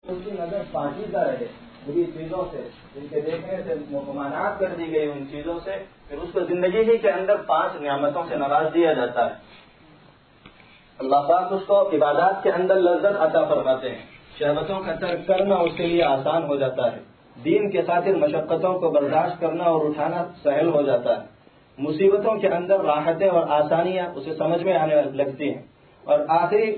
اس کی نظر پاکیزہ رہے بری چیزوں سے، جن کے دیکھنے سے ممانعت کر دی گئی ان چیزوں سے، پھر اس کو زندگی ہی کے اندر 5 نعمتوں سے نواز دیا جاتا ہے۔ اللہ پاک اس کو عبادات کے اندر لذت عطا فرماتے ہیں، شہوتوں کا ترک کرنا اس کے لیے آسان ہو جاتا ہے، دین کے خاطر مشقتوں کو برداشت کرنا اور اٹھانا سہل ہو جاتا ہے، مصیبتوں کے اندر راحتیں اور آسانیاں اسے سمجھ میں آنے لگتی ہیں، اور آخری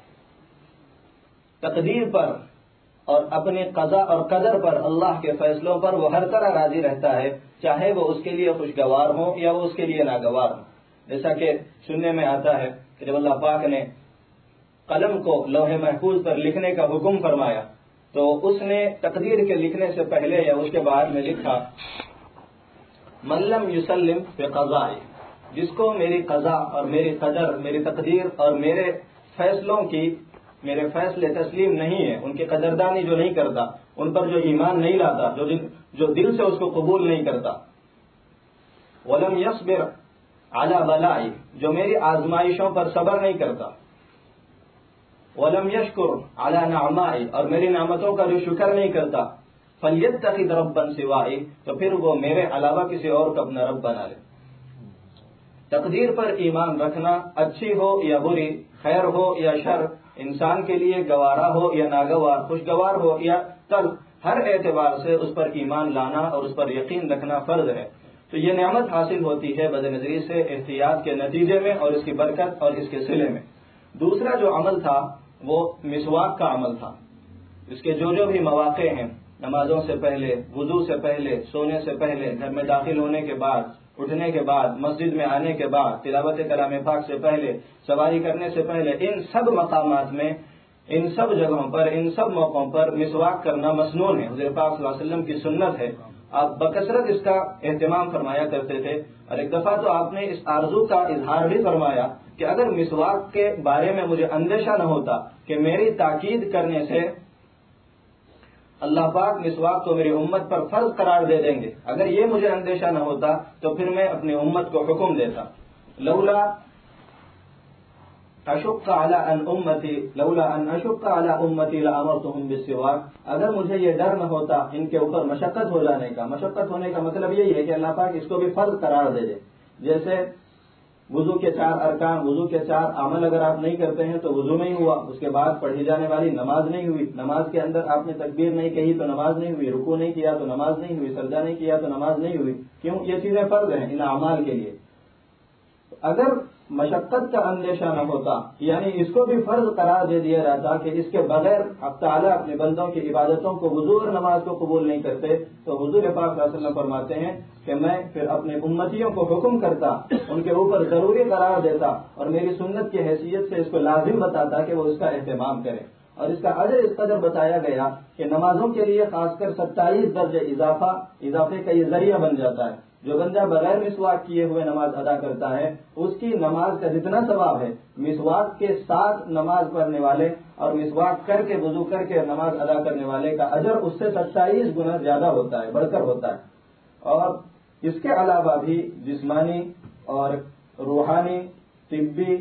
تقدیر پر اور اپنی قضا اور قدر پر، اللہ کے فیصلوں پر وہ ہر طرح راضی رہتا ہے، چاہے وہ اس کے لیے خوشگوار ہوں یا وہ اس کے لیے ناگوار ہوں۔ جیسا کہ سننے میں آتا ہے کہ جب اللہ پاک نے قلم کو لوح محفوظ پر لکھنے کا حکم فرمایا تو اس نے تقدیر کے لکھنے سے پہلے یا اس کے بعد میں لکھا من لم یسلم بقضاء، جس کو میری قضا اور میری قدر، میری تقدیر اور میرے فیصلوں کی، میرے فیصلے تسلیم نہیں ہے، ان کی قدردانی جو نہیں کرتا، ان پر جو ایمان نہیں لاتا، جو دل سے اس کو قبول نہیں کرتا، ولم یصبر علی بلائی، جو میری آزمائشوں پر صبر نہیں کرتا، ولم یشکر علی نعمائی، اور میری نعمتوں کا جو شکر نہیں کرتا، فلیتخذ ربا سوائی، تو پھر وہ میرے علاوہ کسی اور کو اپنا رب بنا لے۔ تقدیر پر ایمان رکھنا، اچھی ہو یا بری، خیر ہو یا شر، انسان کے لیے گوارا ہو یا ناگوار، خوشگوار ہو یا تلخ، ہر اعتبار سے اس پر ایمان لانا اور اس پر یقین رکھنا فرض ہے۔ تو یہ نعمت حاصل ہوتی ہے بد نظری سے احتیاط کے نتیجے میں اور اس کی برکت اور اس کے صلے میں۔ دوسرا جو عمل تھا وہ مسواک کا عمل تھا۔ اس کے جو بھی مواقع ہیں، نمازوں سے پہلے، وضو سے پہلے، سونے سے پہلے، گھر میں داخل ہونے کے بعد، اٹھنے کے بعد، مسجد میں آنے کے بعد، تلاوت کلام پاک سے پہلے، سواری کرنے سے پہلے، ان سب مقامات میں، ان سب جگہوں پر، ان سب موقعوں پر مسواک کرنا مسنون ہے، حضور پاک صلی اللہ علیہ وسلم کی سنت ہے۔ آپ بکثرت اس کا اہتمام فرمایا کرتے تھے، اور ایک دفعہ تو آپ نے اس آرزو کا اظہار بھی فرمایا کہ اگر مسواک کے بارے میں مجھے اندیشہ نہ ہوتا کہ میری تاکید کرنے سے اللہ پاک مسواک کو میری امت پر فرض قرار دے دیں گے، اگر یہ مجھے اندیشہ نہ ہوتا تو پھر میں اپنی امت کو حکم دیتا، لولا اشق علی امتی لامرتهم بالسواک، اگر مجھے یہ ڈر نہ ہوتا ان کے اوپر مشقت ہو جانے کا، مشقت ہونے کا مطلب یہی ہے کہ اللہ پاک اس کو بھی فرض قرار دے دے، جیسے وضو کے 4 ارکان، وضو کے 4 عمل اگر آپ نہیں کرتے ہیں تو وضو نہیں ہوا، اس کے بعد پڑھی جانے والی نماز نہیں ہوئی، نماز کے اندر آپ نے تکبیر نہیں کہی تو نماز نہیں ہوئی، رکوع نہیں کیا تو نماز نہیں ہوئی، سجدہ نہیں کیا تو نماز نہیں ہوئی، کیوں؟ یہ چیزیں فرض ہیں ان اعمال کے لیے۔ اگر مشقت کا اندیشہ نہ ہوتا، یعنی اس کو بھی فرض قرار دے دیا جاتا کہ اس کے بغیر حق تعالیٰ اپنے بندوں کی عبادتوں کو، وضو اور نماز کو قبول نہیں کرتے، تو حضور پاک صلی اللہ علیہ وسلم فرماتے ہیں کہ میں پھر اپنے امتیوں کو حکم کرتا، ان کے اوپر ضروری قرار دیتا اور میری سنت کی حیثیت سے اس کو لازم بتاتا کہ وہ اس کا اہتمام کرے۔ اور اس کا اجر اس قدر بتایا گیا کہ نمازوں کے لیے خاص کر 27 درجے اضافے کا یہ ذریعہ بن جاتا ہے۔ جو بندہ بغیر مسواک کیے ہوئے نماز ادا کرتا ہے، اس کی نماز کا جتنا ثواب ہے، مسواک کے ساتھ نماز پڑھنے والے اور مسواک کر کے وضو کر کے نماز ادا کرنے والے کا اجر اس سے 27 گنا زیادہ ہوتا ہے، بڑھ کر ہوتا ہے۔ اور اس کے علاوہ بھی جسمانی اور روحانی، طبی،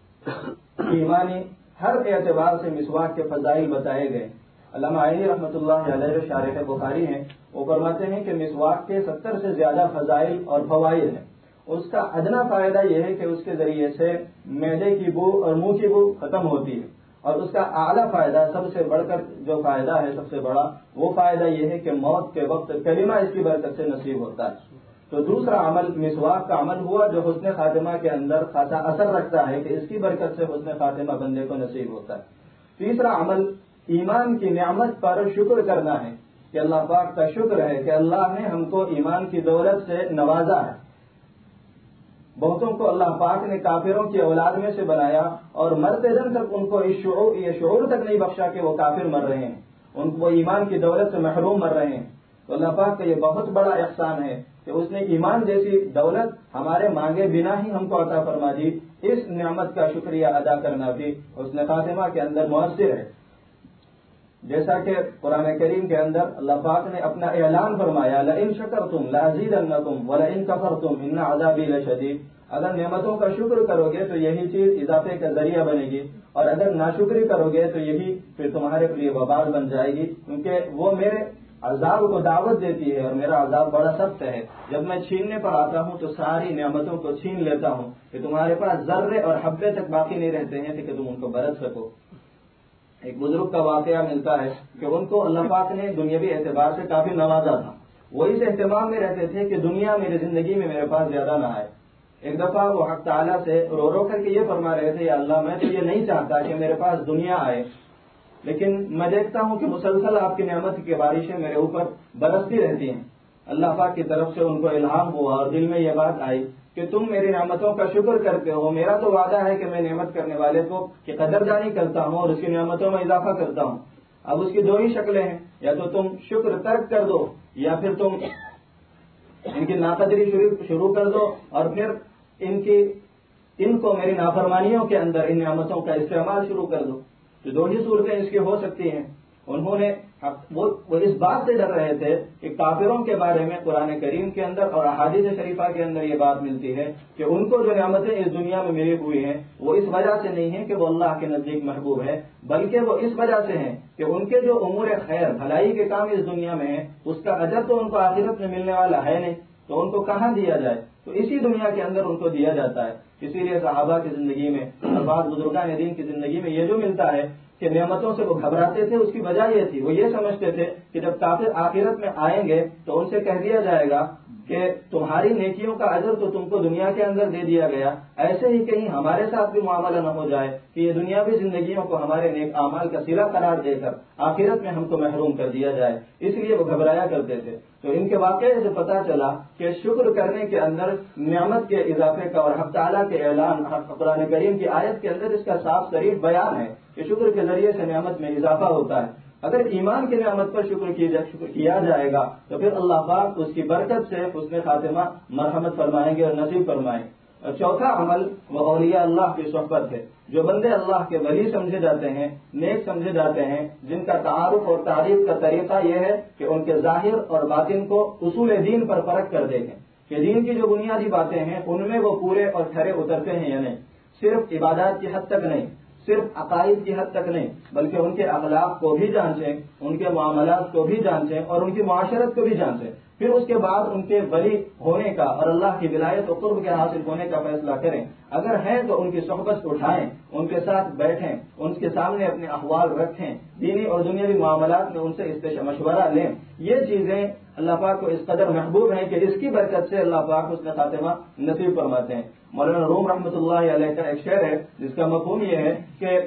ایمانی، ہر اعتبار سے مسواک کے فضائل بتائے گئے۔ علامہ عینی رحمۃ اللہ علیہ جو شارح بخاری ہیں، وہ فرماتے ہیں کہ مسواک کے 70 سے زیادہ فضائل اور فوائد ہیں۔ اس کا ادنا فائدہ یہ ہے کہ اس کے ذریعے سے معدے کی بو اور منہ کی بو ختم ہوتی ہے، اور اس کا اعلیٰ فائدہ، سب سے بڑھ کر جو فائدہ ہے، سب سے بڑا وہ فائدہ یہ ہے کہ موت کے وقت کلمہ اس کی برکت سے نصیب ہوتا ہے۔ تو دوسرا عمل مسواک کا عمل ہوا جو حسن خاتمہ کے اندر خاصا اثر رکھتا ہے کہ اس کی برکت سے حسن خاتمہ بندے کو نصیب ہوتا ہے۔ تیسرا عمل ایمان کی نعمت پر شکر کرنا ہے کہ اللہ پاک کا شکر ہے کہ اللہ نے ہم کو ایمان کی دولت سے نوازا ہے۔ بہتوں کو اللہ پاک نے کافروں کی اولاد میں سے بنایا اور مرتے دم تک ان کو یہ شعور تک نہیں بخشا کہ وہ کافر مر رہے ہیں، ان کو ایمان کی دولت سے محروم مر رہے ہیں۔ تو اللہ پاک کا یہ بہت بڑا احسان ہے کہ اس نے ایمان جیسی دولت ہمارے مانگے بنا ہی ہم کو عطا فرما دی۔ اس نعمت کا شکریہ ادا کرنا بھی حسن خاتمہ کے اندر مؤثر ہے۔ جیسا کہ قرآن کریم کے اندر اللہ پاک نے اپنا اعلان فرمایا لئن شکرتم لازیدنکم ولئن کفرتم ان عذابی لشدید، اگر نعمتوں کا شکر کرو گے تو یہی چیز اضافے کا ذریعہ بنے گی، اور اگر ناشکری کرو گے تو یہی پھر تمہارے لیے وبال بن جائے گی، کیونکہ وہ میرے عذاب کو دعوت دیتی ہے اور میرا عذاب بڑا سخت ہے۔ جب میں چھیننے پر آتا ہوں تو ساری نعمتوں کو چھین لیتا ہوں کہ تمہارے پاس ذرے اور حبے تک باقی نہیں رہتے ہیں کہ تم ان کو برت سکو۔ ایک بزرگ کا واقعہ ملتا ہے کہ ان کو اللہ پاک نے دنیاوی اعتبار سے کافی نوازا تھا، وہ اس اہتمام میں رہتے تھے کہ دنیا میری زندگی میں میرے پاس زیادہ نہ آئے۔ ایک دفعہ وہ حق تعالیٰ سے رو رو کر کے یہ فرما رہے تھے یا اللہ میں تو یہ نہیں چاہتا کہ میرے پاس دنیا آئے، لیکن میں دیکھتا ہوں کہ مسلسل آپ کی نعمت کی بارشیں میرے اوپر برستی رہتی ہیں۔ اللہ پاک کی طرف سے ان کو الہام ہوا اور دل میں یہ بات آئی کہ تم میری نعمتوں کا شکر کرتے ہو، میرا تو وعدہ ہے کہ میں نعمت کرنے والے کو کی قدردانی کرتا ہوں اور اس کی نعمتوں میں اضافہ کرتا ہوں۔ اب اس کی دو ہی شکلیں ہیں، یا تو تم شکر ترک کر دو یا پھر تم ان کی ناقدری شروع کر دو اور پھر ان کو میری نافرمانیوں کے اندر ان نعمتوں کا استعمال شروع کر دو۔ تو دو ہی صورتیں اس کی ہو سکتی ہیں۔ انہوں نے وہ اس بات سے ڈر رہے تھے کہ کافروں کے بارے میں قرآن کریم کے اندر اور احادیث شریفہ کے اندر یہ بات ملتی ہے کہ ان کو جو نعمتیں اس دنیا میں ملی ہوئی ہیں وہ اس وجہ سے نہیں ہیں کہ وہ اللہ کے نزدیک محبوب ہے، بلکہ وہ اس وجہ سے ہیں کہ ان کے جو امور خیر بھلائی کے کام اس دنیا میں ہیں اس کا اجر تو ان کو آخرت میں ملنے والا ہے نہیں، تو ان کو کہاں دیا جائے؟ تو اسی دنیا کے اندر ان کو دیا جاتا ہے۔ اسی لیے صحابہ کی زندگی میں اور بعض بزرگان دین کی زندگی میں یہ جو ملتا ہے کہ نعمتوں سے وہ گھبراتے تھے، اس کی وجہ یہ تھی، وہ یہ سمجھتے تھے کہ جب کافر آخرت میں آئیں گے تو ان سے کہہ دیا جائے گا کہ تمہاری نیکیوں کا اجر تو تم کو دنیا کے اندر دے دیا گیا، ایسے ہی کہیں ہمارے ساتھ بھی معاملہ نہ ہو جائے کہ یہ دنیاوی زندگیوں کو ہمارے نیک اعمال کا صلہ قرار دے کر آخرت میں ہم کو محروم کر دیا جائے، اس لیے وہ گھبرایا کرتے تھے۔ تو ان کے واقعے سے پتہ چلا کہ شکر کرنے کے اندر نعمت کے اضافے کا اور حق تعالیٰ کے اعلان قرآن کریم کی آیت کے اندر اس کا صاف صریح بیان ہے کہ شکر کے ذریعے سے نعمت میں اضافہ ہوتا ہے۔ اگر ایمان کی نعمت پر شکر کیا جائے گا تو پھر اللہ پاک اس کی برکت سے حسن خاتمہ مرحمت فرمائیں گے اور نصیب فرمائیں۔ اور چوتھا عمل وہ اولیاء اللہ کی صحبت ہے، جو بندے اللہ کے ولی سمجھے جاتے ہیں، نیک سمجھے جاتے ہیں، جن کا تعارف اور تعریف کا طریقہ یہ ہے کہ ان کے ظاہر اور باطن کو اصول دین پر پرکھ کر دیکھیں کہ دین کی جو بنیادی باتیں ہیں ان میں وہ پورے اور کھرے اترتے ہیں یا نہیں، صرف عبادات کی حد تک نہیں، صرف عقائد کی حد تک نہیں، بلکہ ان کے اخلاق کو بھی جانچیں، ان کے معاملات کو بھی جانچیں اور ان کی معاشرت کو بھی جانچیں، پھر اس کے بعد ان کے ولی ہونے کا اور اللہ کی ولایت و قرب کے حاصل ہونے کا فیصلہ کریں۔ اگر ہیں تو ان کی صحبت اٹھائیں، ان کے ساتھ بیٹھیں، ان کے سامنے اپنے احوال رکھیں، دینی اور دنیاوی معاملات میں ان سے مشورہ لیں۔ یہ چیزیں اللہ پاک کو اس قدر محبوب ہیں کہ اس کی برکت سے اللہ پاک اس کا خاتمہ نصیب فرماتے ہیں۔ مولانا روم رحمۃ اللہ علیہ کا ایک شعر ہے جس کا مفہوم یہ ہے کہ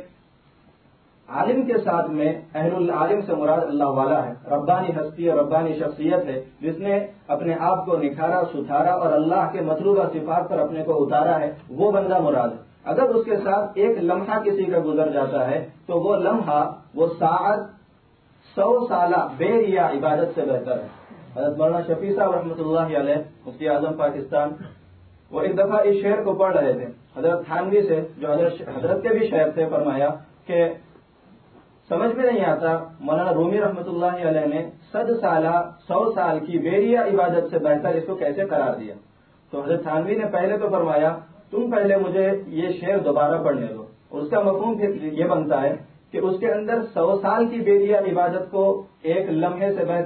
عالم کے ساتھ میں اہل العالم سے مراد اللہ والا ہے، ربانی ہستی اور ربانی شخصیت ہے جس نے اپنے آپ کو نکھارا، ستھارا اور اللہ کے مطلوبہ صفات پر اپنے کو اتارا ہے، وہ بندہ مراد ہے۔ اگر اس کے ساتھ ایک لمحہ کسی کا گزر جاتا ہے تو وہ لمحہ، وہ ساعت 100 سالہ بے ریا عبادت سے بہتر ہے۔ حضرت مولانا شفیع صاحب رحمۃ اللہ علیہ مفتی اعظم پاکستان، وہ ایک دفعہ اس شعر کو پڑھ رہے تھے حضرت تھانوی سے، جو حضرت کے بھی شعر تھے، فرمایا کہ سمجھ میں نہیں آتا مولانا رومی رحمۃ اللہ علیہ نے 100 سال کی بیریا عبادت سے بہتر اس کو کیسے قرار دیا؟ تو حضرت تھانوی نے پہلے تو فرمایا تم پہلے مجھے یہ شعر دوبارہ پڑھنے دو۔ اس کا مفہوم پھر یہ بنتا ہے کہ اس کے اندر 100 سال کی بیریا عبادت کو ایک لمحے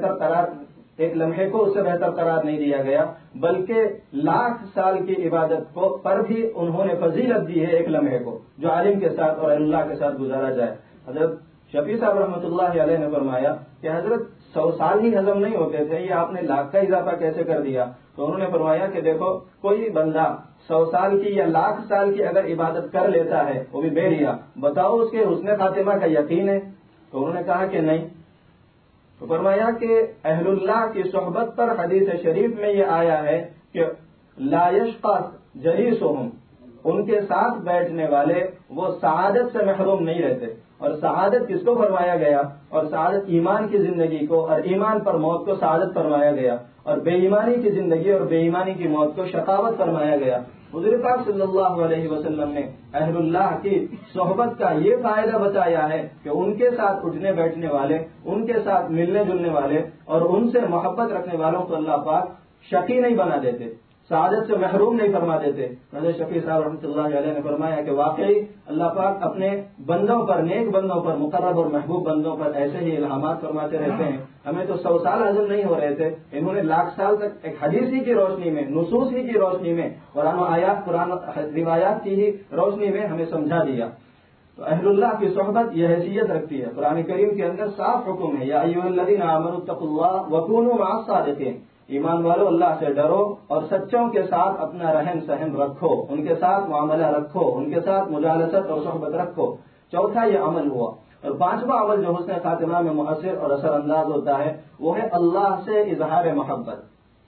کو اس سے بہتر قرار نہیں دیا گیا، بلکہ 1,00,000 سال کی عبادت کو پر بھی انہوں نے فضیلت دی ہے ایک لمحے کو، جو عالم کے ساتھ اور اللہ کے ساتھ گزارا جائے۔ حضرت شفیع صاحب رحمۃ اللہ علیہ نے فرمایا کہ حضرت 100 سال ہی ہضم نہیں ہوتے تھے، یہ آپ نے 1,00,000 کا اضافہ کیسے کر دیا؟ تو انہوں نے فرمایا کہ دیکھو کوئی بندہ 100 سال کی یا 1,00,000 سال کی اگر عبادت کر لیتا ہے وہ بھی بے ریا، بتاؤ اس کے حسن خاتمہ کا یقین ہے؟ تو انہوں نے کہا کہ نہیں۔ تو فرمایا کہ اہل اللہ کی صحبت پر حدیث شریف میں یہ آیا ہے کہ لا یشقی جلیسہم، ان کے ساتھ بیٹھنے والے وہ سعادت سے محروم نہیں رہتے۔ اور سعادت کس کو فرمایا گیا؟ اور سعادت ایمان کی زندگی کو اور ایمان پر موت کو سعادت فرمایا گیا، اور بے ایمانی کی زندگی اور بے ایمانی کی موت کو شقاوت فرمایا گیا۔ حضور پاک صلی اللہ علیہ وسلم نے اہل اللہ کی صحبت کا یہ فائدہ بتایا ہے کہ ان کے ساتھ اٹھنے بیٹھنے والے، ان کے ساتھ ملنے جلنے والے اور ان سے محبت رکھنے والوں کو اللہ پاک شقی نہیں بنا دیتے، سعادت سے محروم نہیں فرما دیتے۔ حضرت شفیع صاحب رحمۃ اللہ علیہ نے فرمایا کہ واقعی اللہ پاک اپنے بندوں پر، نیک بندوں پر، مقرب اور محبوب بندوں پر ایسے ہی الہامات فرماتے رہتے ہیں۔ ہمیں تو 100 سال ہضم نہیں ہو رہے تھے، انہوں نے لاکھ سال تک ایک حدیث ہی کی روشنی میں، نصوص ہی کی روشنی میں، قرآن و آیات، قرآن روایات کی ہی روشنی میں ہمیں سمجھا دیا۔ تو اہل اللہ کی صحبت یہ حیثیت رکھتی ہے۔ قرآن کریم کے اندر صاف حکم ہے، یا ایھا الذین آمنوا اتقوا اللہ وکونوا مع الصادقین، ایمان والو اللہ سے ڈرو اور سچوں کے ساتھ اپنا رہن سہن رکھو، ان کے ساتھ معاملہ رکھو، ان کے ساتھ مجالست اور صحبت رکھو۔ چوتھا یہ عمل ہوا، اور پانچواں عمل جو حسن خاتمہ میں مؤثر اور اثر انداز ہوتا ہے وہ ہے اللہ سے اظہار محبت۔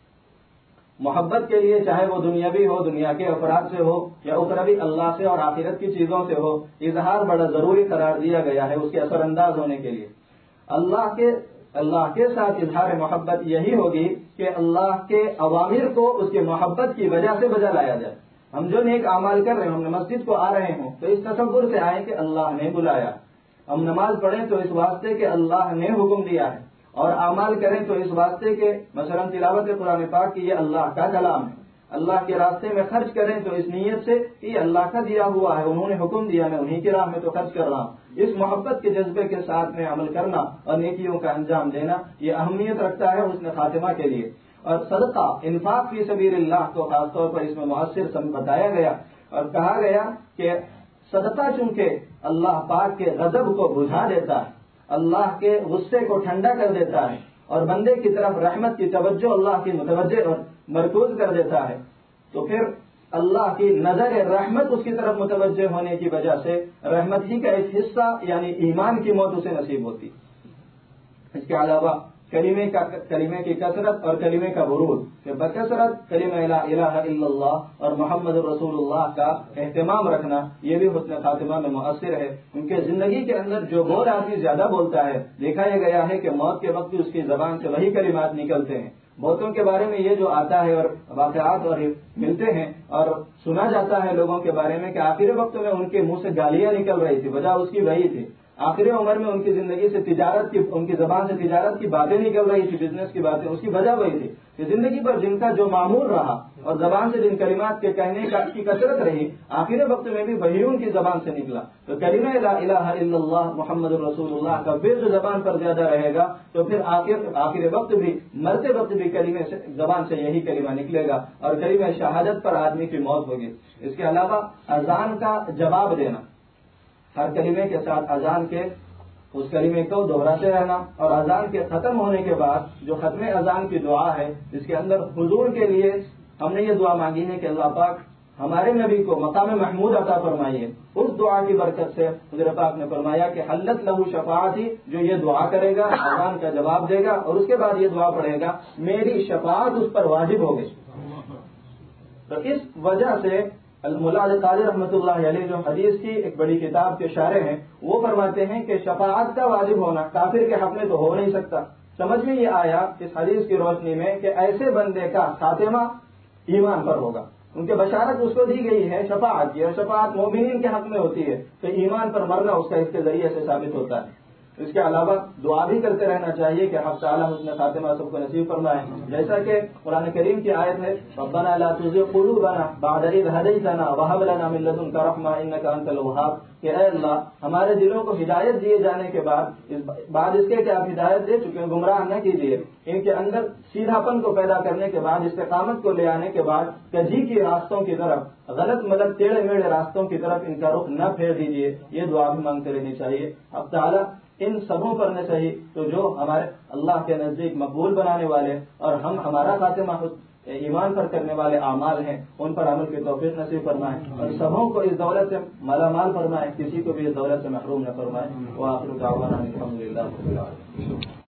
محبت کے لیے چاہے وہ دنیاوی ہو، دنیا کے افراد سے ہو، یا اخروی اللہ سے اور آخرت کی چیزوں سے ہو، اظہار بڑا ضروری قرار دیا گیا ہے اس کے اثر انداز ہونے کے لیے۔ اللہ کے ساتھ اظہار محبت یہی ہوگی کہ اللہ کے اوامر کو اس کی محبت کی وجہ سے بجا لایا جائے۔ ہم جو نیک اعمال کر رہے ہیں، ہم مسجد کو آ رہے ہوں تو اس تصور سے آئیں کہ اللہ نے بلایا، ہم نماز پڑھیں تو اس واسطے کہ اللہ نے حکم دیا ہے، اور اعمال کریں تو اس واسطے کہ مثلا تلاوت قرآن پاک کی یہ اللہ کا کلام ہے، اللہ کے راستے میں خرچ کریں تو اس نیت سے کہ یہ اللہ کا دیا ہوا ہے، انہوں نے حکم دیا، میں انہی کی راہ میں تو خرچ کر رہا ہوں۔ اس محبت کے جذبے کے ساتھ میں عمل کرنا اور نیکیوں کا انجام دینا یہ اہمیت رکھتا ہے حسن خاتمہ کے لیے۔ اور صدقہ، انفاق فی سبیل اللہ کو خاص طور پر اس میں مؤثر بتایا گیا اور کہا گیا کہ صدقہ چونکہ اللہ پاک کے غضب کو بجھا دیتا ہے، اللہ کے غصے کو ٹھنڈا کر دیتا ہے اور بندے کی طرف رحمت کی توجہ اللہ کی متوجہ اور مرکوز کر دیتا ہے، تو پھر اللہ کی نظر رحمت اس کی طرف متوجہ ہونے کی وجہ سے رحمت ہی کا ایک حصہ یعنی ایمان کی موت اسے نصیب ہوتی۔ اس کے علاوہ کلمے کی کثرت اور کلمے کا ورود، کہ بکثرت کلمہ لا الہ الا اللہ اور محمد رسول اللہ کا اہتمام رکھنا، یہ بھی حسن خاتمہ میں مؤثر ہے۔ ان کے زندگی کے اندر جو بول آدمی زیادہ بولتا ہے، دیکھا یہ گیا ہے کہ موت کے وقت اس کی زبان سے وہی کلمات نکلتے ہیں۔ بہتوں کے بارے میں یہ جو آتا ہے اور واقعات اور ملتے ہیں اور سنا جاتا ہے لوگوں کے بارے میں کہ آخری وقت میں ان کے منہ سے گالیاں نکل رہی تھی، وجہ اس کی وہی تھی۔ آخری عمر میں ان کی زندگی سے ان کی زبان سے تجارت کی باتیں نکل رہی تھی، بزنس کی باتیں، اس کی وجہ وہی تھی کہ زندگی پر جن کا جو معمول رہا اور زبان سے جن کلمات کے کہنے کی کثرت رہی، آخری وقت میں بھی وہی ان کی زبان سے نکلا۔ تو کلمہ لا الہ الا اللہ محمد رسول اللہ کا جو زبان پر زیادہ رہے گا تو پھر آخر وقت بھی، مرتے وقت بھی کلمے سے زبان سے یہی کلمہ نکلے گا اور کلمہ شہادت پر آدمی کی موت ہوگی۔ اس کے علاوہ اذان کا جواب دینا، ہر کلمے کے ساتھ اذان کے اس کلمے کو دہراتے رہنا، اور اذان کے ختم ہونے کے بعد جو ختم اذان کی دعا ہے اس کے اندر حضور کے لیے ہم نے یہ دعا مانگی ہے کہ اللہ پاک ہمارے نبی کو مقام محمود عطا فرمائیے۔ اس دعا کی برکت سے حضور پاک نے فرمایا کہ حلت لہو شفاعتی، جو یہ دعا کرے گا، اذان کا جواب دے گا اور اس کے بعد یہ دعا پڑھے گا، میری شفاعت اس پر واجب ہو گئی۔ تو اس وجہ سے مولا علی قاری رحمۃ اللہ علیہ جو حدیث کی ایک بڑی کتاب کے شارح ہیں، وہ فرماتے ہیں کہ شفاعت کا واجب ہونا کافر کے حق میں تو ہو نہیں سکتا۔ سمجھ میں یہ آیا اس حدیث کی روشنی میں کہ ایسے بندے کا خاتمہ ایمان پر ہوگا، ان کے بشارت اس کو دی گئی ہے شفاعت کی، اور شفاعت مومنین کے حق میں ہوتی ہے، تو ایمان پر مرنا اس کا اس کے ذریعے سے ثابت ہوتا ہے۔ اس کے علاوہ دعا بھی کرتے رہنا چاہیے کہ حق تعالیٰ حسن خاتمہ سب کو نصیب فرمائے، جیسا کہ قرآن کریم کی آیت ہے ربنا لا تزغ قلوبنا بعد إذ هديتنا وهب لنا من لدنك رحمة إنك أنت الوهاب، کہ اے اللہ ہمارے دلوں کو ہدایت دیے جانے کے بعد اس کے کہ آپ ہدایت دے چکے ہیں، گمراہ نہ کیجیے، ان کے اندر سیدھاپن کو پیدا کرنے کے بعد، استقامت کو لے آنے کے بعد کجی کی راستوں کی طرف، غلط ملت ٹیڑھے میڑھے راستوں کی طرف ان کا رخ نہ پھیر دیجیے۔ یہ دعا بھی مانگتے رہنی چاہیے۔ اب تعالیٰ ان سبوں پر نہ صحیح تو جو ہمارے اللہ کے نزدیک مقبول بنانے والے اور ہمارا خاتمہ ایمان پر کرنے والے اعمال ہیں، ان پر عمل کی توفیق نصیب فرمائے اور سبوں کو اس دولت سے مالا مال فرمائے، کسی کو بھی اس دولت سے محروم نہ فرمائے۔ وآخر دعوانا الحمدللہ رب العالمین۔